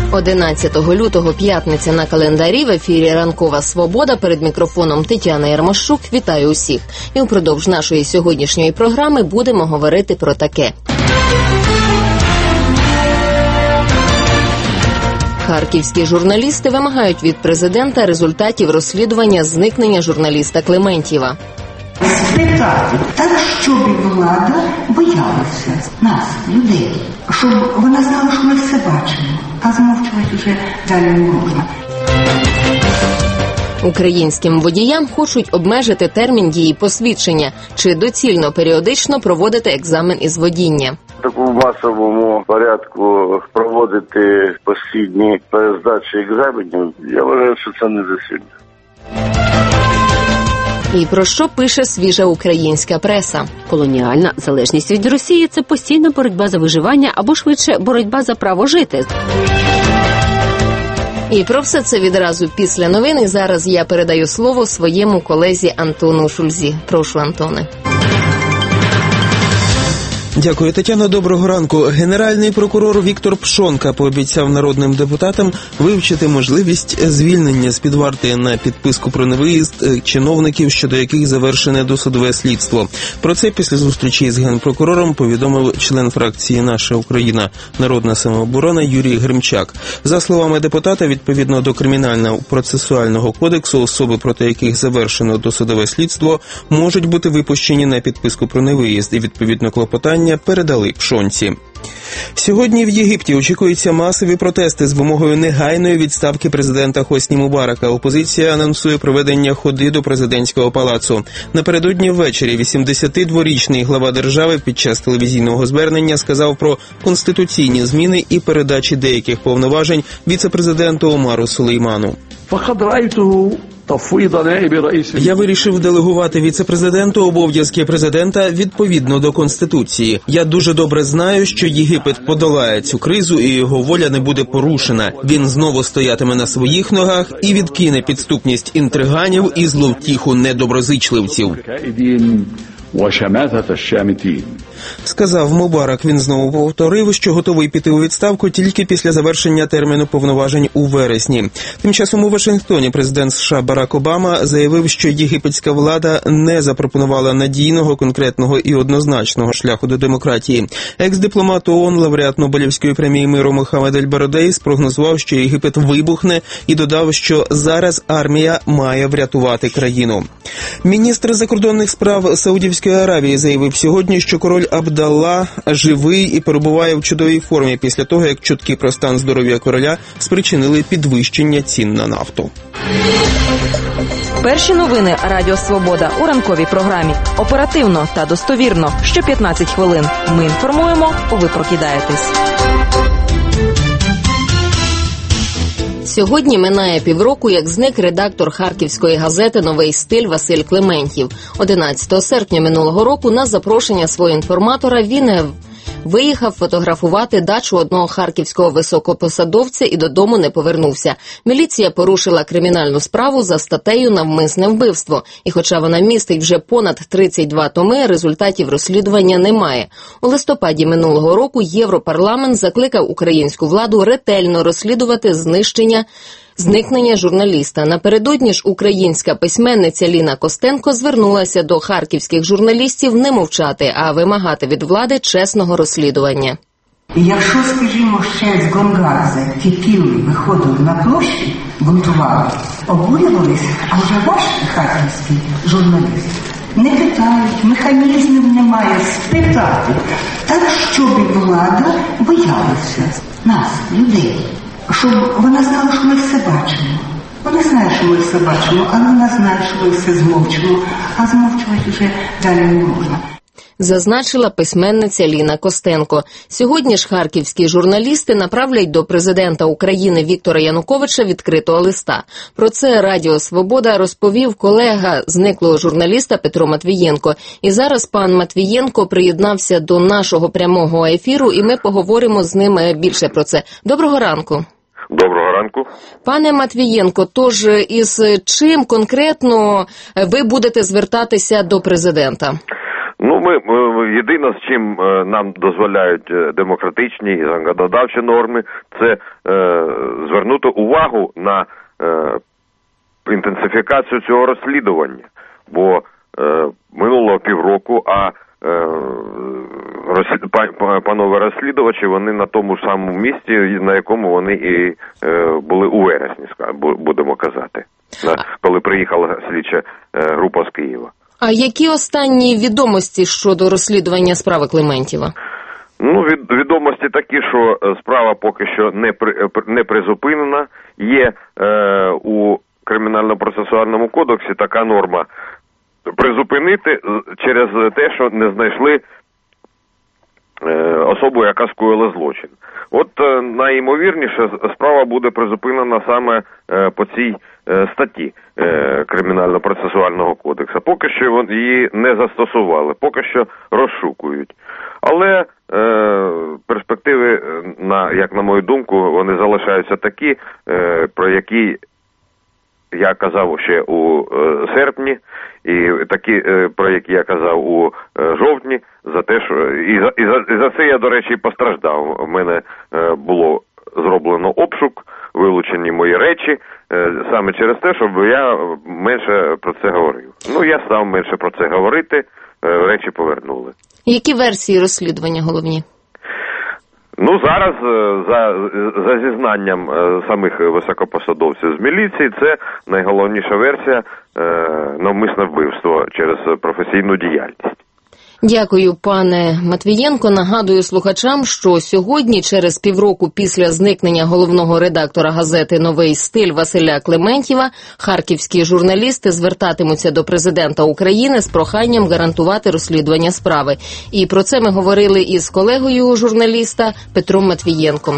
11 лютого, п'ятниця на календарі, в ефірі «Ранкова Свобода», перед мікрофоном Тетяна Ярмощук. Вітаю усіх. І упродовж нашої сьогоднішньої програми будемо говорити про таке. Харківські журналісти вимагають від президента результатів розслідування зникнення журналіста Клементьєва. Спитати так, щоб влада боялася нас, людей, щоб вона знала, що ми все бачимо, а змовчувати вже далі не можна. Українським водіям хочуть обмежити термін дії посвідчення. Чи доцільно періодично проводити екзамен із водіння? В такому масовому порядку проводити постійні перездачі екзаменів, я вважаю, що це не доцільно. І про що пише свіжа українська преса? Колоніальна залежність від Росії – це постійна боротьба за виживання або, швидше, боротьба за право жити. І про все це відразу після новин. І зараз я передаю слово своєму колезі Антону Шульзі. Прошу, Антоне. Дякую, Тетяно. Доброго ранку. Генеральний прокурор Віктор Пшонка пообіцяв народним депутатам вивчити можливість звільнення з-під варти на підписку про невиїзд чиновників, щодо яких завершене досудове слідство. Про це після зустрічі з генпрокурором повідомив член фракції «Наша Україна. Народна самооборона» Юрій Гримчак. За словами депутата, відповідно до Кримінально-процесуального кодексу, особи, проти яких завершено досудове слідство, можуть бути випущені на підписку про невиїзд, і відповідно клопотання передали Пшонці. Сьогодні в Єгипті очікуються масові протести з вимогою негайної відставки президента Хосні Мубарака. Опозиція анонсує проведення ходи до президентського палацу. Напередодні ввечері 82-річний глава держави під час телевізійного звернення сказав про конституційні зміни і передачі деяких повноважень віце-президенту Омару Сулейману. Я вирішив делегувати віце-президенту обов'язки президента відповідно до Конституції. Я дуже добре знаю, що Єгипет подолає цю кризу і його воля не буде порушена. Він знову стоятиме на своїх ногах і відкине підступність інтриганів і зловтіху недоброзичливців. Сказав Мубарак. Він знову повторив, що готовий піти у відставку тільки після завершення терміну повноважень у вересні. Тим часом у Вашингтоні президент США Барак Обама заявив, що єгипетська влада не запропонувала надійного, конкретного і однозначного шляху до демократії. Екс-дипломат ООН, лауреат Нобелівської премії миру Мохаммед Ель-Барадей спрогнозував, що Єгипет вибухне, і додав, що зараз армія має врятувати країну. Міністр закордонних справ Саудівської Аравії заявив сьогодні, що король Абдалла живий і перебуває в чудовій формі після того, як чутки про стан здоров'я короля спричинили підвищення цін на нафту. Перші новини Радіо Свобода у ранковій програмі. Оперативно та достовірно. Що 15 хвилин. Ми інформуємо, ви прокидаєтесь. Сьогодні минає півроку, як зник редактор харківської газети «Новий стиль» Василь Клементьєв. 11 серпня минулого року на запрошення свого інформатора він виїхав фотографувати дачу одного харківського високопосадовця і додому не повернувся. Міліція порушила кримінальну справу за статтею «Навмисне вбивство». І хоча вона містить вже понад 32 томи, результатів розслідування немає. У листопаді минулого року Європарламент закликав українську владу ретельно розслідувати зникнення журналіста. Напередодні ж українська письменниця Ліна Костенко звернулася до харківських журналістів не мовчати, а вимагати від влади чесного розслідування. Якщо, скажімо, ще з Гонгадзе ті кілли виходили на площі, бунтували, обурювалися, а вже ваш харківський журналіст не питають, механізмів немає спитати, так, щоб влада боялася нас, людей. Щоб вона знала, що ми все бачимо. Вона знає, що ми все бачимо, але вона знає, що ми все змовчимо, а змовчувати вже далі не можна. Зазначила письменниця Ліна Костенко. Сьогодні ж харківські журналісти направлять до президента України Віктора Януковича відкритого листа. Про це Радіо Свобода розповів колега зниклого журналіста Петро Матвієнко. І зараз пан Матвієнко приєднався до нашого прямого ефіру, і ми поговоримо з ним більше про це. Доброго ранку. Доброго ранку. Пане Матвієнко, тож із чим конкретно ви будете звертатися до президента? Єдине, з чим нам дозволяють демократичні і законодавчі норми, це звернути увагу на інтенсифікацію цього розслідування. Бо минуло півроку, а панове розслідувачі, вони на тому ж самому місці, на якому вони і були у вересні, будемо казати, коли приїхала слідча група з Києва. А які останні відомості щодо розслідування справи Клементєва? Відомості такі, що справа поки що не призупинена. Є у Кримінально-процесуальному кодексі така норма призупинити через те, що не знайшли особу, яка скоїла злочин. От найімовірніше справа буде призупинена саме по цій статті Кримінально-процесуального кодексу. Поки що її не застосували, поки що розшукують. Але перспективи, як на мою думку, вони залишаються такі, про які я казав ще у серпні, і такі, про які я казав у жовтні, за те, що і за це я, до речі, постраждав. У мене було зроблено обшук, вилучені мої речі, саме через те, щоб я менше про це говорив. Я став менше про це говорити, речі повернули. Які версії розслідування головні? Зараз, за зізнанням самих високопосадовців з міліції, це найголовніша версія навмисне вбивство через професійну діяльність. Дякую, пане Матвієнко. Нагадую слухачам, що сьогодні, через півроку після зникнення головного редактора газети «Новий стиль» Василя Клементєва, харківські журналісти звертатимуться до президента України з проханням гарантувати розслідування справи. І про це ми говорили із колегою журналіста Петром Матвієнком.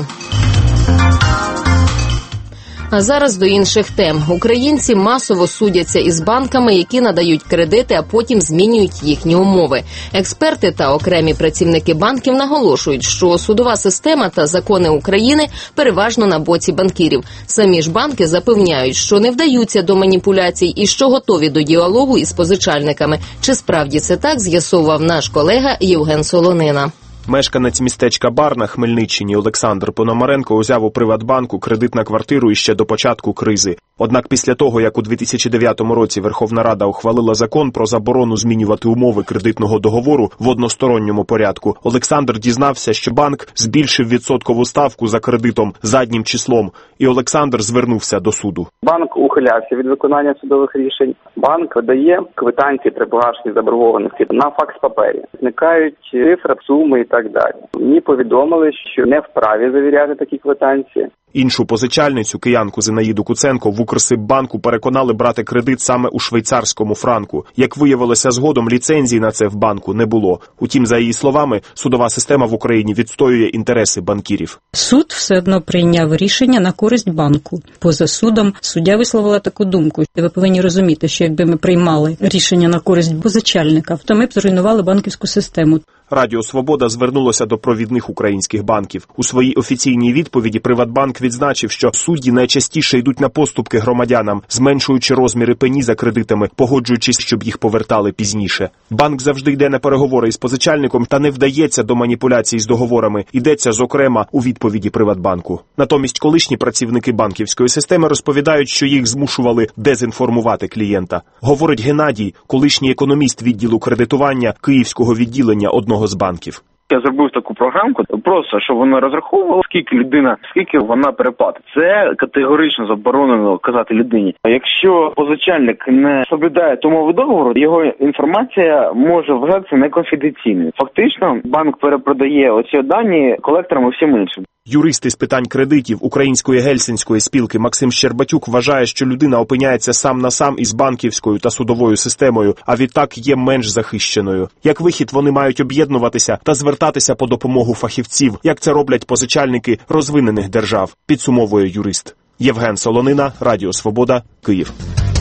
А зараз до інших тем. Українці масово судяться із банками, які надають кредити, а потім змінюють їхні умови. Експерти та окремі працівники банків наголошують, що судова система та закони України переважно на боці банкірів. Самі ж банки запевняють, що не вдаються до маніпуляцій і що готові до діалогу із позичальниками. Чи справді це так, з'ясовував наш колега Євген Солонина. Мешканець містечка Бар на Хмельниччині Олександр Пономаренко узяв у Приватбанку кредит на квартиру іще до початку кризи. Однак після того, як у 2009 році Верховна Рада ухвалила закон про заборону змінювати умови кредитного договору в односторонньому порядку, Олександр дізнався, що банк збільшив відсоткову ставку за кредитом заднім числом, і Олександр звернувся до суду. Банк ухилявся від виконання судових рішень. Банк видає квитанції при погашенні заборгованості на факс-папері. Зникають цифри, суми і так далі. Мені повідомили, що не вправі завіряти такі квитанції. Іншу позичальницю, киянку Зинаїду Куценко, в Укрсиббанку переконали брати кредит саме у швейцарському франку. Як виявилося згодом, ліцензії на це в банку не було. Утім, за її словами, судова система в Україні відстоює інтереси банкірів. Суд все одно прийняв рішення на користь банку. Поза судом суддя висловила таку думку. Ви повинні розуміти, що якби ми приймали рішення на користь позичальника, то ми б зруйнували банківську систему. Радіо «Свобода» звернулося до провідних українських банків. У своїй офіційній відповіді Приватбанк відзначив, що судді найчастіше йдуть на поступки громадянам, зменшуючи розміри пені за кредитами, погоджуючись, щоб їх повертали пізніше. Банк завжди йде на переговори із позичальником та не вдається до маніпуляцій з договорами. Йдеться, зокрема, у відповіді Приватбанку. Натомість колишні працівники банківської системи розповідають, що їх змушували дезінформувати клієнта. Говорить Геннадій, колишній економіст відділу кредитування Київського відділення одного з банків. Я зробив таку програмку, просто, щоб вона розраховувала, скільки вона переплатить. Це категорично заборонено казати людині. Якщо позичальник не соблюдає умови договору, його інформація може вважатися неконфіденційною. Фактично, банк перепродає оці дані колекторам і всім іншим. Юрист із питань кредитів Української гельсінської спілки Максим Щербатюк вважає, що людина опиняється сам на сам із банківською та судовою системою, а відтак є менш захищеною. Як вихід, вони мають об'єднуватися та звертатися по допомогу фахівців, як це роблять позичальники розвинених держав, підсумовує юрист. Євген Солонина, Радіо «Свобода», Київ.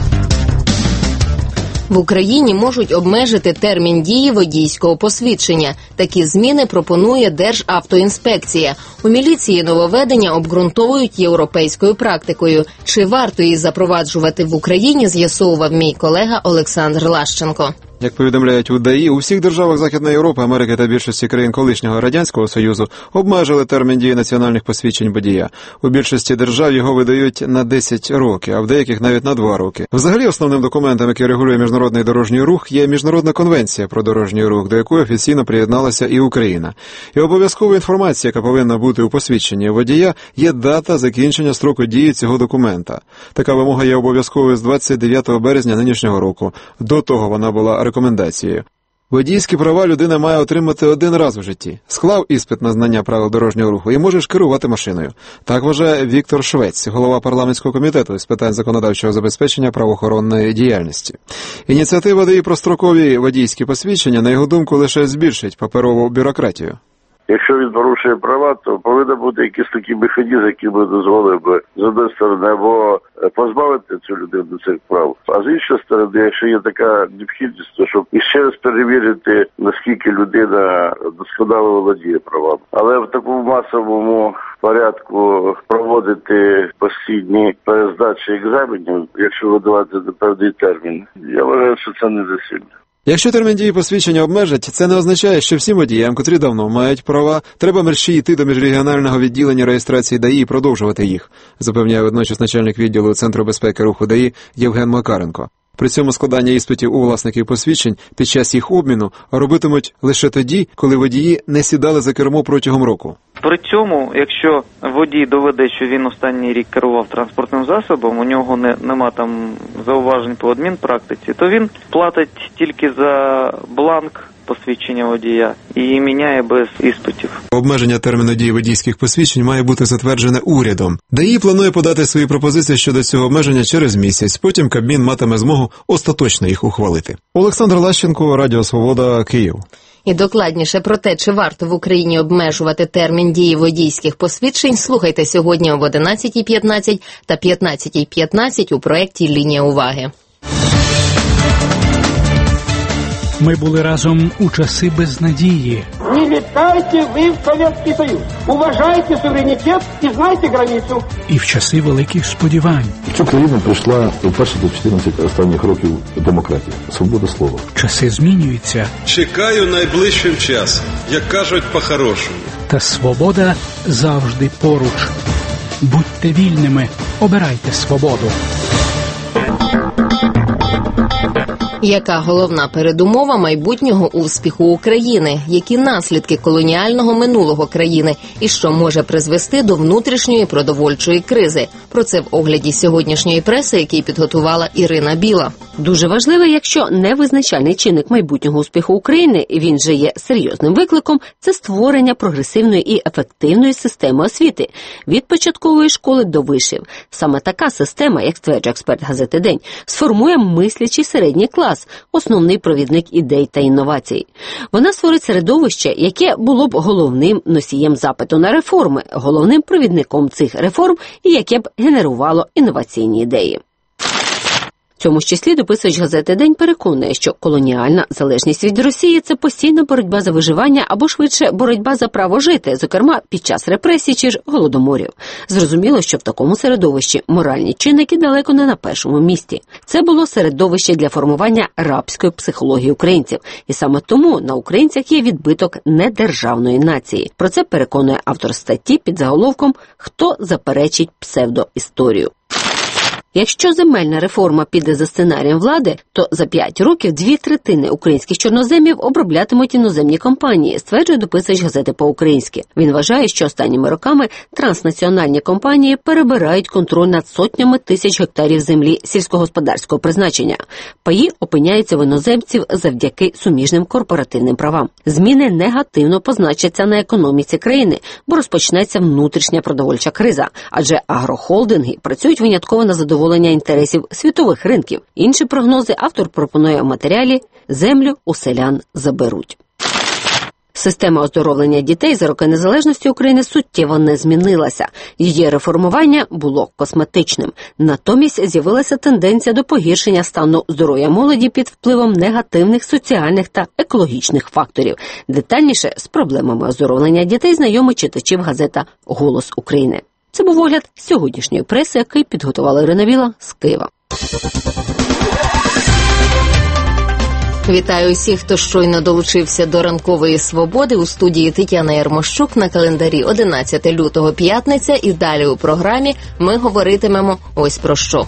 В Україні можуть обмежити термін дії водійського посвідчення. Такі зміни пропонує Державтоінспекція. У міліції нововведення обґрунтовують європейською практикою. Чи варто її запроваджувати в Україні, з'ясовував мій колега Олександр Лащенко. Як повідомляють у ДАІ, у всіх державах Західної Європи, Америки та більшості країн колишнього Радянського Союзу обмежили термін дії національних посвідчень водія. У більшості держав його видають на 10 років, а в деяких навіть на 2 роки. Взагалі основним документом, який регулює міжнародний дорожній рух, є Міжнародна конвенція про дорожній рух, до якої офіційно приєдналася і Україна. І обов'язкова інформація, яка повинна бути у посвідченні водія, є дата закінчення строку дії цього документа. Така вимога є обов'язковою з 29 березня нинішнього року. До того вона була рекомендацією. Водійські права людина має отримати один раз в житті. Склав іспит на знання правил дорожнього руху і можеш керувати машиною. Так вважає Віктор Швець, голова парламентського комітету з питань законодавчого забезпечення правоохоронної діяльності. Ініціатива ДАІ про строкові водійські посвідчення, на його думку, лише збільшить паперову бюрократію. Якщо він порушує права, то повинен бути якийсь такий механізм, який би дозволив би, з однієї сторони, або позбавити цю людину цих прав, а з іншої сторони, якщо є така необхідність, то щоб іще раз перевірити, наскільки людина досконало володіє правами. Але в такому масовому порядку проводити постійні перездачі екзаменів, якщо видавати на певний термін, я вважаю, що це недоцільно. Якщо термін дії посвідчення обмежать, це не означає, що всім водіям, котрі давно мають права, треба мерщій йти до міжрегіонального відділення реєстрації ДАІ і продовжувати їх, запевняє водночас начальник відділу Центру безпеки руху ДАІ Євген Макаренко. При цьому складання іспитів у власників посвідчень під час їх обміну робитимуть лише тоді, коли водії не сідали за кермо протягом року. При цьому, якщо водій доведе, що він останній рік керував транспортним засобом, у нього нема там зауважень по адмінпрактиці, то він платить тільки за бланк посвідчення водія і міняє без іспитів. Обмеження терміну дії водійських посвідчень має бути затверджене урядом. ДАІ планує подати свої пропозиції щодо цього обмеження через місяць, потім Кабмін матиме змогу остаточно їх ухвалити. Олександр Лащенко, Радіо Свобода, Київ. І докладніше про те, чи варто в Україні обмежувати термін дії водійських посвідчень, слухайте сьогодні об 11:15 та 15:15 у проєкті «Лінія уваги». Ми були разом у часи безнадії. Не летайте ви в Совєтський Союз. Уважайте суверенітет і знайте границю. І в часи великих сподівань. В цю країну прийшла вперше до 14 останніх років демократія, свобода слова. Часи змінюються. Чекаю найближчим часом, як кажуть по-хорошому. Та свобода завжди поруч. Будьте вільними, обирайте свободу. Яка головна передумова майбутнього успіху України? Які наслідки колоніального минулого країни? І що може призвести до внутрішньої продовольчої кризи? Про це в огляді сьогоднішньої преси, який підготувала Ірина Біла. Дуже важливий, якщо не визначальний чинник майбутнього успіху України, він же є серйозним викликом, це створення прогресивної і ефективної системи освіти від початкової школи до вишів. Саме така система, як стверджує експерт газети «День», сформує мислячий середній клас, основний провідник ідей та інновацій. Вона створить середовище, яке було б головним носієм запиту на реформи, головним провідником цих реформ і яке б генерувало інноваційні ідеї. В цьому ж числі дописувач газети «День» переконує, що колоніальна залежність від Росії – це постійна боротьба за виживання або швидше боротьба за право жити, зокрема під час репресій чи ж голодоморів. Зрозуміло, що в такому середовищі моральні чинники далеко не на першому місці. Це було середовище для формування рабської психології українців. І саме тому на українцях є відбиток недержавної нації. Про це переконує автор статті під заголовком «Хто заперечить псевдоісторію». Якщо земельна реформа піде за сценарієм влади, то за 5 років 2/3 українських чорноземів оброблятимуть іноземні компанії, стверджує дописувач газети «По-українськи». Він вважає, що останніми роками транснаціональні компанії перебирають контроль над сотнями тисяч гектарів землі сільськогосподарського призначення. Паї опиняються в іноземців завдяки суміжним корпоративним правам. Зміни негативно позначаться на економіці країни, бо розпочнеться внутрішня продовольча криза, адже агрохолдинги працюють винятково на задоволення інтересів світових ринків. Інші прогнози автор пропонує в матеріалі «Землю у селян заберуть». Система оздоровлення дітей за роки незалежності України суттєво не змінилася. Її реформування було косметичним. Натомість з'явилася тенденція до погіршення стану здоров'я молоді під впливом негативних соціальних та екологічних факторів. Детальніше з проблемами оздоровлення дітей знайомить читачів газета «Голос України». Це був огляд сьогоднішньої преси, який підготувала Ірина Біла з Києва. Вітаю усіх, хто щойно долучився до ранкової свободи. У студії Тетяна Ярмощук, на календарі 11 лютого, п'ятниця, і далі у програмі ми говоритимемо ось про що.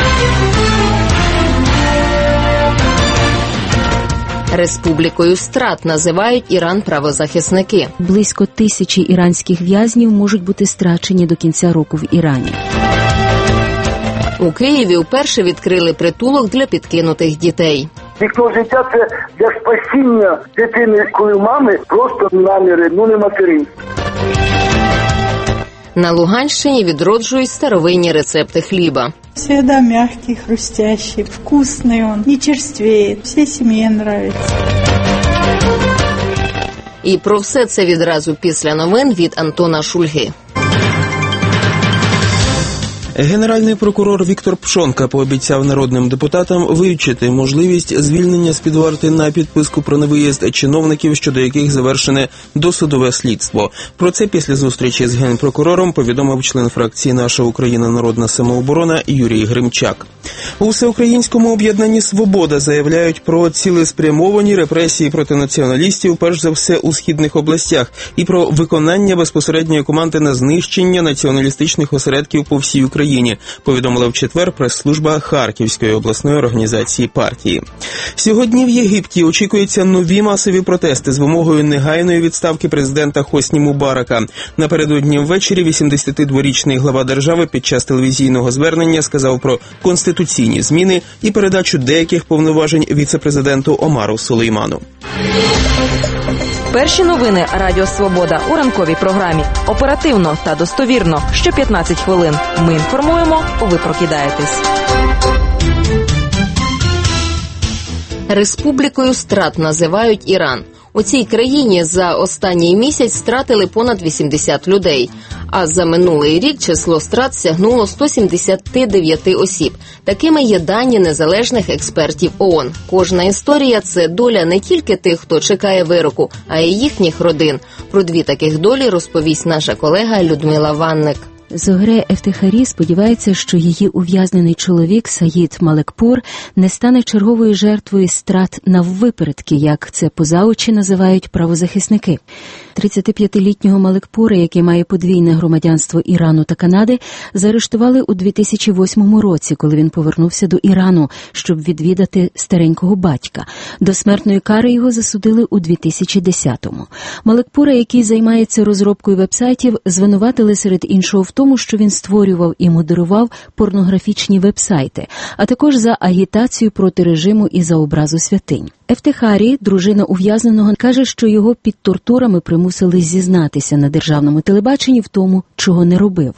Республікою страт називають Іран правозахисники. Близько 1000 іранських в'язнів можуть бути страчені до кінця року в Ірані. У Києві вперше відкрили притулок для підкинутих дітей. Вікно життя – це для спасіння дитини, коли в мами просто наміри, не материнські. На Луганщині відроджують старовинні рецепти хліба. Всегда мягкий, хрустящий, вкусный он, не черствеет, всей семье нравится. І про все це відразу після новин від Антона Шульги. Генеральний прокурор Віктор Пшонка пообіцяв народним депутатам вивчити можливість звільнення з-під варти на підписку про невиїзд чиновників, щодо яких завершене досудове слідство. Про це після зустрічі з генпрокурором повідомив член фракції «Наша Україна. Народна самооборона» Юрій Гримчак. У Всеукраїнському об'єднанні «Свобода» заявляють про цілеспрямовані репресії проти націоналістів, перш за все у східних областях, і про виконання безпосередньої команди на знищення націоналістичних осередків по всій Україні, повідомила в четвер прес-служба Харківської обласної організації партії. Сьогодні в Єгипті очікуються нові масові протести з вимогою негайної відставки президента Хосні Мубарака. Напередодні ввечері 82-річний глава держави під час телевізійного звернення сказав про конституційні зміни і передачу деяких повноважень віце-президенту Омару Сулейману. Перші новини Радіо Свобода у ранковій програмі. Оперативно та достовірно. Що 15 хвилин. Ми інформуємо, ви прокидаєтесь. Республікою страт називають Іран. У цій країні за останній місяць стратили понад 80 людей, а за минулий рік число страт сягнуло 179 осіб. Такими є дані незалежних експертів ООН. Кожна історія – це доля не тільки тих, хто чекає вироку, а й їхніх родин. Про дві таких долі розповість наша колега Людмила Ванник. Зогре Ефтехарі сподівається, що її ув'язнений чоловік Саїд Малекпур не стане черговою жертвою страт наввипередки, як це поза очі називають правозахисники. 35-літнього Малекпура, який має подвійне громадянство Ірану та Канади, заарештували у 2008 році, коли він повернувся до Ірану, щоб відвідати старенького батька. До смертної кари його засудили у 2010-му. Малекпура, який займається розробкою вебсайтів, звинуватили серед іншого в тому, що він створював і модерував порнографічні вебсайти, а також за агітацію проти режиму і за образу святинь. Ефтехарі, дружина ув'язненого, каже, що його під тортурами примусили зізнатися на державному телебаченні в тому, чого не робив.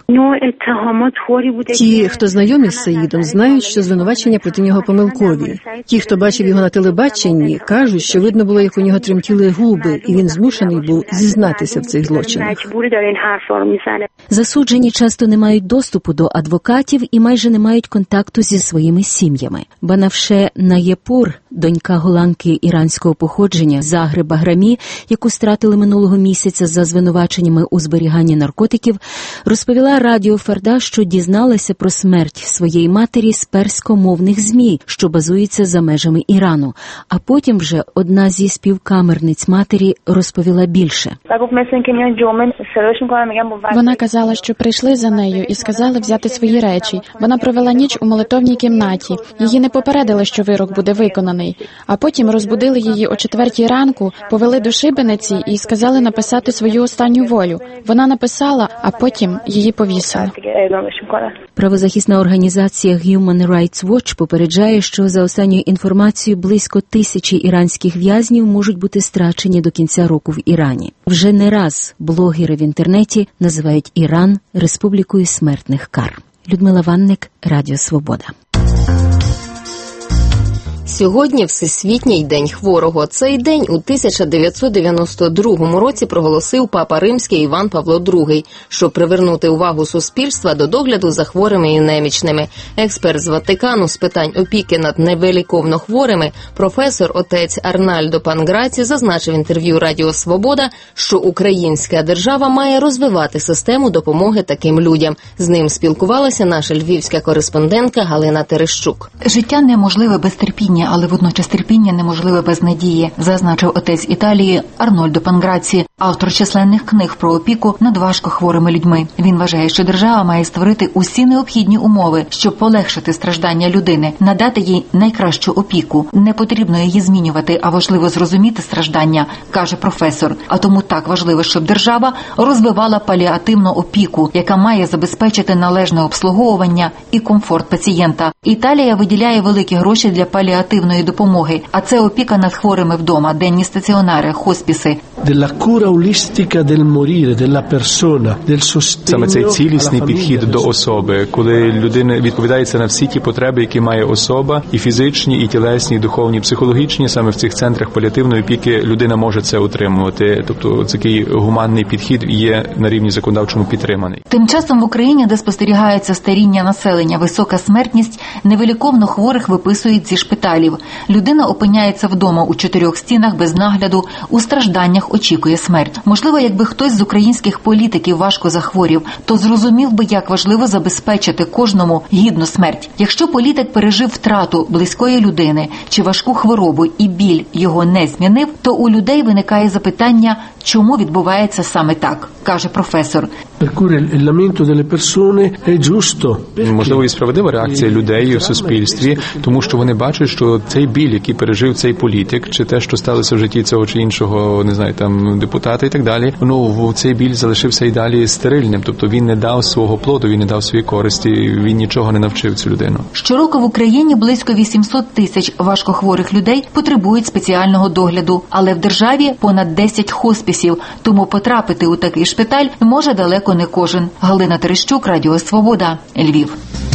Ті, хто знайомі з Саїдом, знають, що звинувачення проти нього помилкові. Ті, хто бачив його на телебаченні, кажуть, що видно було, як у нього тремтіли губи, і він змушений був зізнатися в цих злочинах. Засуджені часто не мають доступу до адвокатів і майже не мають контакту зі своїми сім'ями. Банавше Наєпур, донька голландки іранського походження Загри Баграмі, яку стратили минулого місяця за звинуваченнями у зберіганні наркотиків, розповіла Радіо Фарда, що дізналася про смерть своєї матері з перськомовних ЗМІ, що базуються за межами Ірану. А потім вже одна зі співкамерниць матері розповіла більше. Вона казала, що прийшли за нею і сказали взяти свої речі. Вона провела ніч у молитовній кімнаті. Її не попередили, що вирок буде виконаний. А потім розбудили її о 4 ранку, повели до шибениці і сказали написати свою останню волю. Вона написала, а потім її повісили. Правозахисна організація Human Rights Watch попереджає, що за останньою інформацією близько 1000 іранських в'язнів можуть бути страчені до кінця року в Ірані. Вже не раз блогери в інтернеті називають Іран республікою смертних кар. Людмила Ванник, Радіо Свобода. Сьогодні Всесвітній день хворого. Цей день у 1992 році проголосив папа римський Іван Павло II, щоб привернути увагу суспільства до догляду за хворими і немічними. Експерт з Ватикану з питань опіки над невиліковно хворими, професор отець Арнальдо Панграці зазначив в інтерв'ю Радіо Свобода, що українська держава має розвивати систему допомоги таким людям. З ним спілкувалася наша львівська кореспондентка Галина Терещук. Життя неможливе без терпіння. терпіння, але водночас терпіння неможливе без надії, зазначив отець Італії Арнольдо Панграці, автор численних книг про опіку над важкохворими людьми. Він вважає, що держава має створити усі необхідні умови, щоб полегшити страждання людини, надати їй найкращу опіку. Не потрібно її змінювати, а важливо зрозуміти страждання, каже професор. А тому так важливо, щоб держава розвивала паліативну опіку, яка має забезпечити належне обслуговування і комфорт пацієнта. Італія виділяє великі гроші для паліативної допомоги, а це опіка над хворими вдома, денні стаціонари, хоспіси. Саме цей цілісний підхід до особи, коли людина відповідається на всі ті потреби, які має особа, і фізичні, і тілесні, і духовні, і психологічні, саме в цих центрах паліативної опіки людина може це отримувати. Тобто такий гуманний підхід є на рівні законодавчому підтриманий. Тим часом в Україні, де спостерігається старіння населення, висока смертність, невиліковно хворих виписують зі шпиталів. Людина опиняється вдома у 4 стінах без нагляду, у стражданнях очікує смерть. Можливо, якби хтось з українських політиків важко захворів, то зрозумів би, як важливо забезпечити кожному гідну смерть. Якщо політик пережив втрату близької людини чи важку хворобу і біль його не змінив, то у людей виникає запитання, чому відбувається саме так, каже професор. Можливо, і справедлива реакція людей у суспільстві, тому що вони бачать, що цей біль, який пережив цей політик, чи те, що сталося в житті цього чи іншого, не знаю, там депутата і так далі, цей біль залишився і далі стерильним, тобто він не дав свого плоду, він не дав своєї користі, він нічого не навчив цю людину. Щороку в Україні близько 800 тисяч важкохворих людей потребують спеціального догляду, але в державі понад 10 хоспісів, тому потрапити у такий шпиталь може далеко не кожен. Галина Терещук, Радіо Свобода, Львів.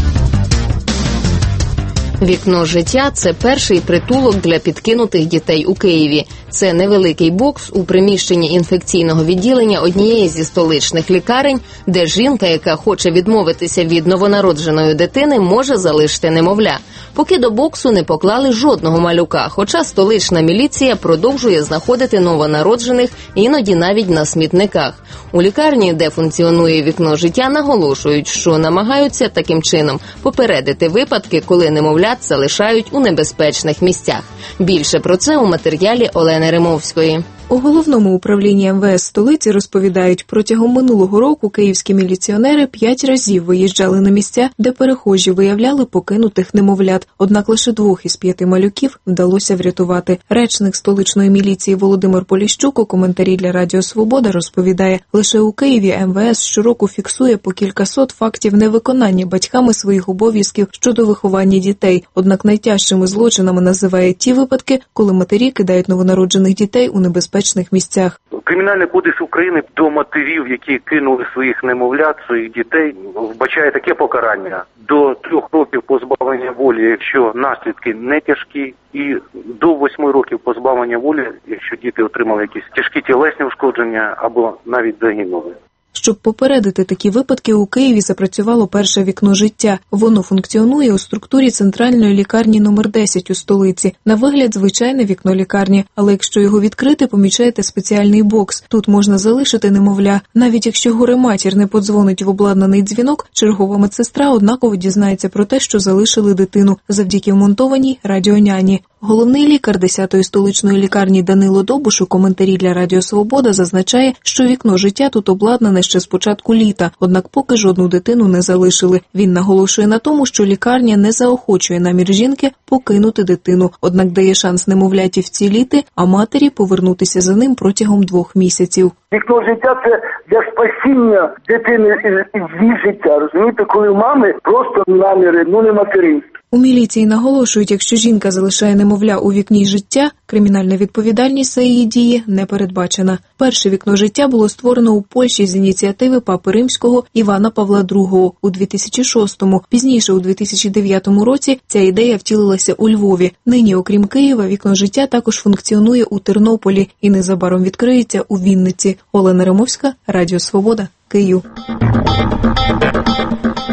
«Вікно життя» – це перший притулок для підкинутих дітей у Києві. Це невеликий бокс у приміщенні інфекційного відділення однієї зі столичних лікарень, де жінка, яка хоче відмовитися від новонародженої дитини, може залишити немовля. Поки до боксу не поклали жодного малюка, хоча столична міліція продовжує знаходити новонароджених іноді навіть на смітниках. У лікарні, де функціонує «Вікно життя», наголошують, що намагаються таким чином попередити випадки, коли немовлят залишають у небезпечних місцях. Більше про це у матеріалі Олени Римовської. У головному управлінні МВС столиці розповідають, протягом минулого року київські міліціонери 5 разів виїжджали на місця, де перехожі виявляли покинутих немовлят. Однак лише 2 із 5 малюків вдалося врятувати. Речник столичної міліції Володимир Поліщук у коментарі для Радіо Свобода розповідає, лише у Києві МВС щороку фіксує по кількасот фактів невиконання батьками своїх обов'язків щодо виховання дітей. Однак найтяжчими злочинами називає ті випадки, коли матері кидають новонароджених дітей у небезпечних місцях. Кримінальний кодекс України до матерів, які кинули своїх немовлят, своїх дітей, вбачає таке покарання до 3 років позбавлення волі, якщо наслідки не тяжкі, і до 8 років позбавлення волі, якщо діти отримали якісь тяжкі тілесні ушкодження або навіть загинули. Щоб попередити такі випадки, у Києві запрацювало перше «Вікно життя». Воно функціонує у структурі центральної лікарні номер 10 у столиці. На вигляд звичайне вікно лікарні, але якщо його відкрити, помічаєте спеціальний бокс. Тут можна залишити немовля. Навіть якщо горе-матір не подзвонить в обладнаний дзвінок, чергова медсестра однаково дізнається про те, що залишили дитину, завдяки вмонтованій радіоняні. Головний лікар 10-ї столичної лікарні Данило Добуш у коментарі для Радіо Свобода зазначає, що «Вікно життя» тут обладнане ще з початку літа, однак поки жодну дитину не залишили. Він наголошує на тому, що лікарня не заохочує намір жінки покинути дитину, однак дає шанс немовляті вціліти, а матері повернутися за ним протягом 2 місяців. Вікно життя – це для спасіння дитини від життя, розумієте, коли у мами просто наміри, не материнство. У міліції наголошують, якщо жінка залишає немовля у вікні життя, кримінальна відповідальність за її дії не передбачена. Перше «Вікно життя» було створено у Польщі з ініціативи Папи Римського Івана Павла II у 2006-му. Пізніше, у 2009 році, ця ідея втілилася у Львові. Нині, окрім Києва, «Вікно життя» також функціонує у Тернополі і незабаром відкриється у Вінниці. Олена Римовська, Радіо Свобода, Київ.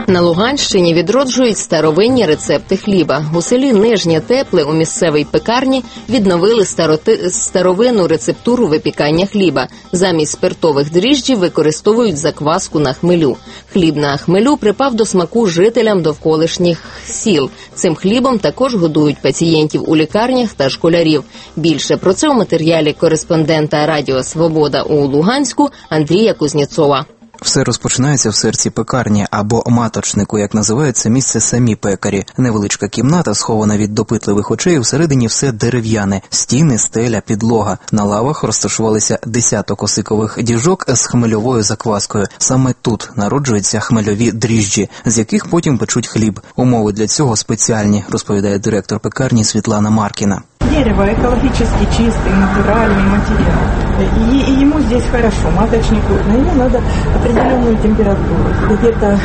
На Луганщині відроджують старовинні рецепти хліба. У селі Нижнє Тепле у місцевій пекарні відновили старовинну рецептуру випікання хліба. Замість спиртових дріжджів використовують закваску на хмелю. Хліб на хмелю припав до смаку жителям довколишніх сіл. Цим хлібом також годують пацієнтів у лікарнях та школярів. Більше про це у матеріалі кореспондента Радіо Свобода у Луганську Андрія Кузнєцова. Все розпочинається в серці пекарні або маточнику, як називають це місце самі пекарі. Невеличка кімната, схована від допитливих очей, всередині все дерев'яне. Стіни, стеля, підлога. На лавах розташувалися десяток осикових діжок з хмельовою закваскою. Саме тут народжуються хмельові дріжджі, з яких потім печуть хліб. Умови для цього спеціальні, розповідає директор пекарні Світлана Маркіна. Дерево экологически чистый, натуральный материал. И ему здесь хорошо, маточнику. На ему надо определенную температуру, где-то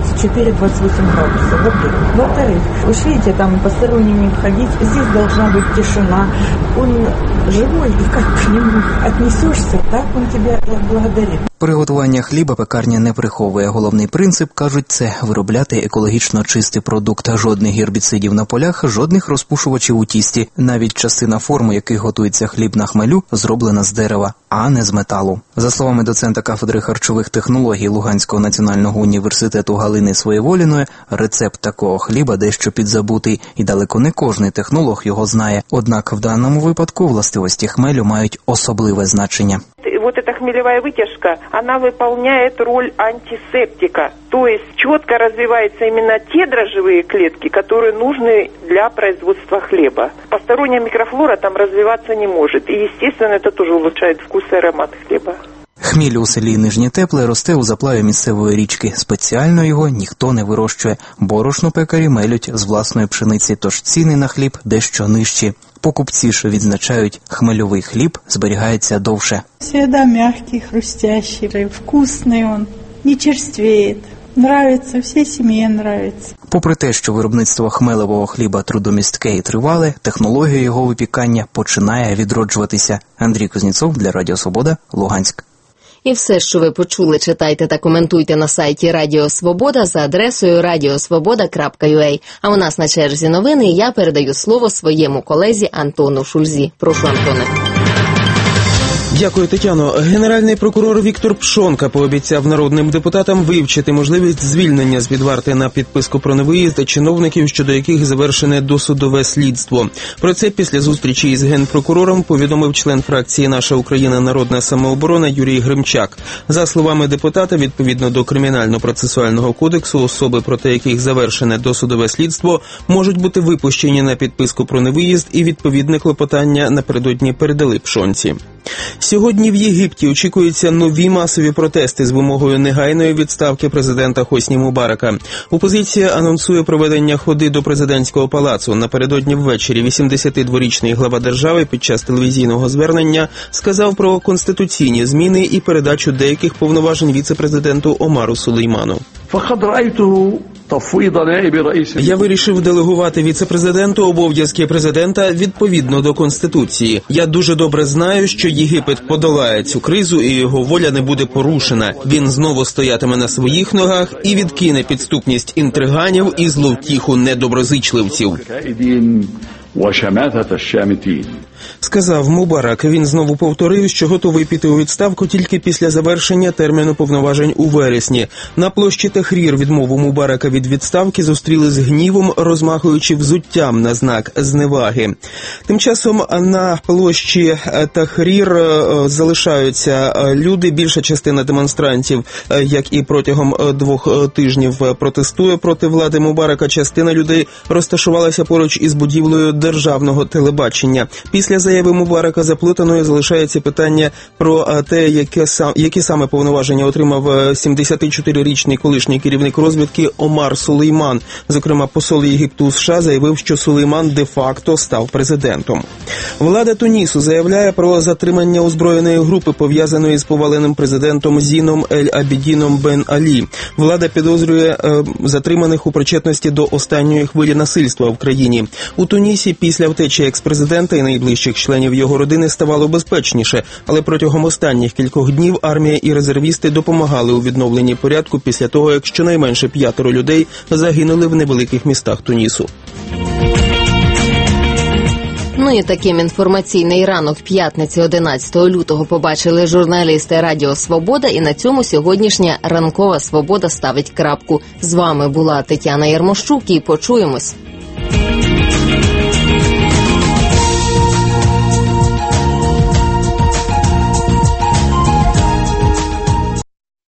24-28 градусов, во-первых. Во-вторых, вы же видите, там посторонними ходить, здесь должна быть тишина. Он живой, и как к нему отнесешься, так он тебя благодарит. Приготування хліба пекарня не приховує. Головний принцип, кажуть, це виробляти екологічно чистий продукт. Жодних гербіцидів на полях, жодних розпушувачів у тісті. Навіть частина форми, яких готується хліб на хмелю, зроблена з дерева, а не з металу. За словами доцента кафедри харчових технологій Луганського національного університету Галини Своєволіної, рецепт такого хліба дещо підзабутий, і далеко не кожний технолог його знає. Однак в даному випадку властивості хмелю мають особливе значення. Вот эта хмелевая вытяжка, она выполняет роль антисептика. То есть четко развиваются именно те дрожжевые клетки, которые нужны для производства хлеба. Посторонняя микрофлора там развиваться не может. И, естественно, это тоже улучшает вкус и аромат хлеба. Хміль у селі Нижнє Тепле росте у заплаві місцевої річки. Спеціально його ніхто не вирощує. Борошно пекарі мелють з власної пшениці, тож ціни на хліб дещо нижчі. Покупці ж відзначають, хмельовий хліб зберігається довше. Всегда мягкий, хрустящий, вкусный он, не черствеет. Нравится, всей семье нравится. Попри те, що виробництво хмелевого хліба трудомістке і тривале, технологія його випікання починає відроджуватися. Андрій Кузнєцов для Радіо Свобода, Луганськ. І все, що ви почули, читайте та коментуйте на сайті Радіо Свобода за адресою radiosvoboda.ua. А у нас на черзі новини, і я передаю слово своєму колезі Антону Шульзі. Прошу, Антоне. Дякую, Тетяно. Генеральний прокурор Віктор Пшонка пообіцяв народним депутатам вивчити можливість звільнення з-під варти на підписку про невиїзд чиновників, щодо яких завершене досудове слідство. Про це після зустрічі із генпрокурором повідомив член фракції «Наша Україна. Народна самооборона» Юрій Гримчак. За словами депутата, відповідно до Кримінально-процесуального кодексу, особи, проти яких завершене досудове слідство, можуть бути випущені на підписку про невиїзд, і відповідне клопотання напередодні передали Пшонці. Сьогодні в Єгипті очікуються нові масові протести з вимогою негайної відставки президента Хосні Мубарака. Опозиція анонсує проведення ходи до президентського палацу. Напередодні ввечері 82-річний глава держави під час телевізійного звернення сказав про конституційні зміни і передачу деяких повноважень віце-президенту Омару Сулейману. Я вирішив делегувати віце-президенту обов'язки президента відповідно до Конституції. Я дуже добре знаю, що Єгипет подолає цю кризу і його воля не буде порушена. Він знову стоятиме на своїх ногах і відкине підступність інтриганів і зловтіху недоброзичливців. Сказав Мубарак. Він знову повторив, що готовий піти у відставку тільки після завершення терміну повноважень у вересні. На площі Тахрір відмову Мубарака від відставки зустріли з гнівом, розмахуючи взуттям на знак зневаги. Тим часом на площі Тахрір залишаються люди. Більша частина демонстрантів, як і протягом 2 тижнів, протестує проти влади Мубарака. Частина людей розташувалася поруч із будівлею державного телебачення. Після заяви Мубарака заплутаною залишається питання про те, які саме повноваження отримав 74-річний колишній керівник розвідки Омар Сулейман. Зокрема, посол Єгипту у США заявив, що Сулейман де-факто став президентом. Влада Тунісу заявляє про затримання озброєної групи, пов'язаної з поваленим президентом Зіном Ель-Абідіном Бен Алі. Влада підозрює затриманих у причетності до останньої хвилі насильства в країні. У Тунісі після втечі екс-президента і найближчих найближчих членів його родини ставало безпечніше, але протягом останніх кількох днів армія і резервісти допомагали у відновленні порядку після того, як щонайменше 5 людей загинули в невеликих містах Тунісу. Ну і таким інформаційний ранок п'ятниці 11 лютого побачили журналісти Радіо Свобода, і на цьому сьогоднішня ранкова Свобода ставить крапку. З вами була Тетяна Ярмощук, і почуємось.